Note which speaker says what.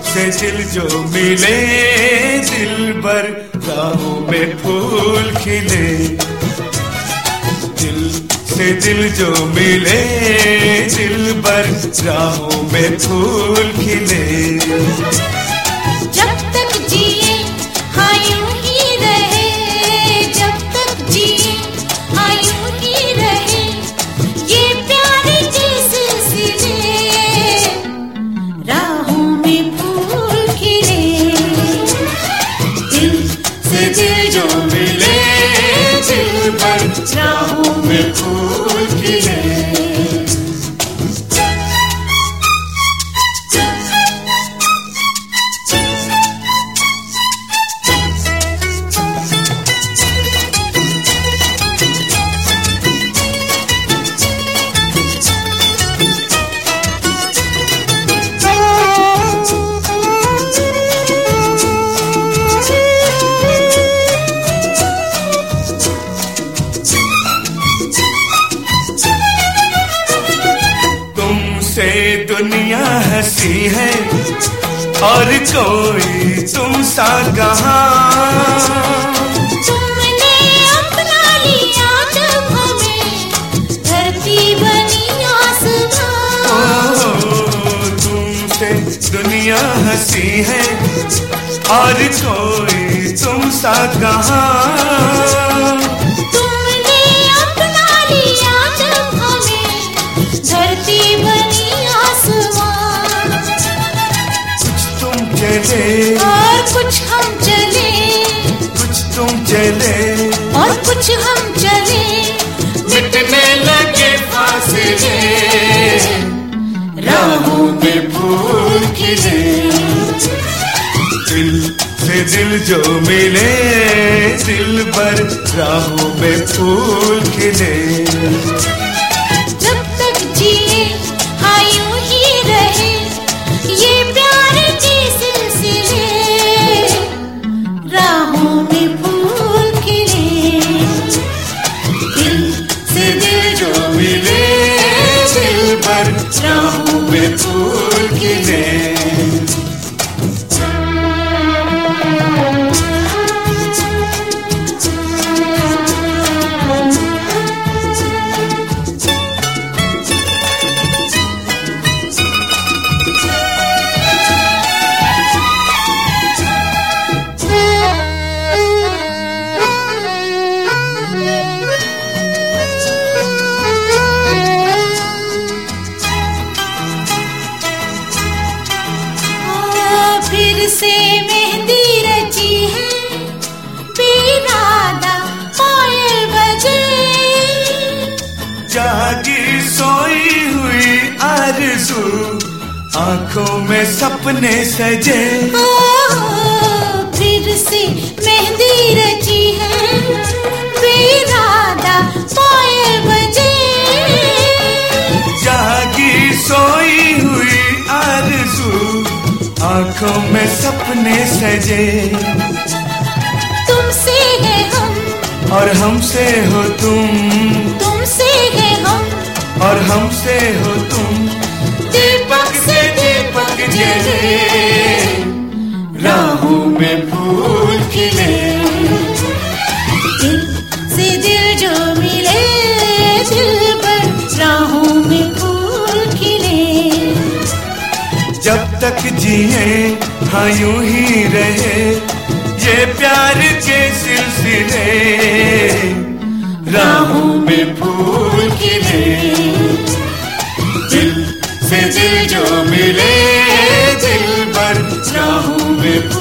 Speaker 1: से दिल जो मिले दिल भर राहों में फूल खिले। दिल से दिल जो मिले दिल भर राहों में फूल खिले।
Speaker 2: जब तक जिए हाँ यूं ही रहे, जब तक जिए हाँ यूं ही रहे, ये प्यार के सिलसिले राहों में फूल खिले। दिल से दिल जो मिले दिल भर राहों में फूल खिले।
Speaker 1: दुनिया हंसी है और कोई तुम सा कहाँ।
Speaker 2: तुमने अपना लिया जब हमें धरती बनी आसमां।
Speaker 1: तुमसे दुनिया हंसी है और कोई तुम सा कहाँ।
Speaker 2: तुमने अपना लिया जब हमें धरती बनी
Speaker 1: चले
Speaker 2: और कुछ हम चले,
Speaker 1: कुछ तुम चले
Speaker 2: और कुछ हम चले,
Speaker 1: मिटने लगे फासले राहों में फूल खिले। दिल से दिल जो मिले दिल भर राहों में फूल खिले।
Speaker 2: जब तक जिए हाँ यूं ही रहे, ये प्यार के सिलसिले राहों में फूल खिले। दिल से दिल जो मिले दिल भर राहों में फूल खिले। फिर से मेहंदी रची है बेरादा पायल बजे।
Speaker 1: जागी सोई हुई आरज़ू आंखों में सपने सजे।
Speaker 2: फिर से मेहंदी रची है बेरादा पायल बजे।
Speaker 1: जागी सोई हुई आरज़ू आंखों में सपने सजे।
Speaker 2: तुमसे है हम
Speaker 1: और हमसे हो तुम,
Speaker 2: तुमसे है हम
Speaker 1: और हमसे हो तुम। दीपक से दीपक जले राहों में फूल खिले।
Speaker 2: दिल से दिल जो मिले दिल भर राहों में फूल खिले।
Speaker 1: जब तक जिए हाँ यूं ही रहे, ये प्यार के सिलसिले राहों में फूल खिले। दिल से दिल जो मिले दिल भर राहों में